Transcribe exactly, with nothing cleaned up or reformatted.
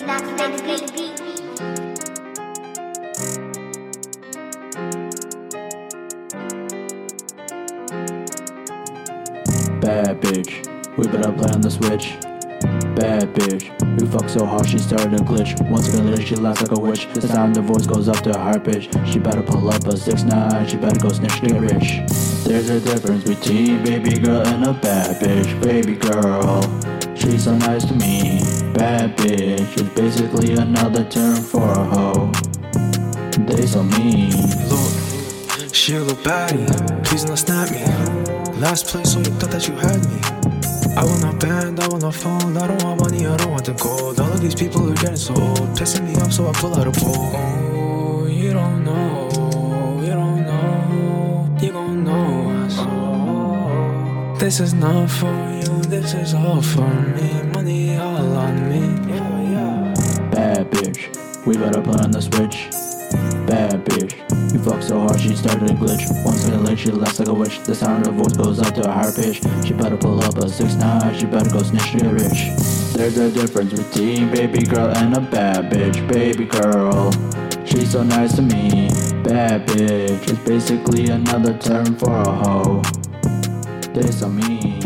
Bad bitch, we better play on the switch. Bad bitch, we fuck so hard she started to glitch. Once again lit, she laughs like a witch. This time the voice goes up to her heart pitch. She better pull up a six nine, she better go snitch to get rich. There's a difference between baby girl and a bad bitch. Baby girl, she's so nice to me. Bad bitch is basically another term for a hoe. They so mean. Look, she a little baddie, please don't snap me. Last place, so you thought that you had me. I want no band, I want no phone, I don't want money, I don't want the gold. All of these people are getting so old, pissing me off, so I pull out a pole. Oh, you don't know, you don't know, you gon' know us. Oh, this is not for you, this is all for me. Money all on me, yeah, yeah. Bad bitch, we better play on the switch. Bad bitch, we fuck so hard she started to glitch. Once in a lit, she laughs like a witch. The sound of her voice goes up to a higher pitch. She better pull up a six nine, she better go snitch to get rich. There's a difference between baby girl and a bad bitch. Baby girl, she's so nice to me. Bad bitch is basically another term for a hoe. They so mean.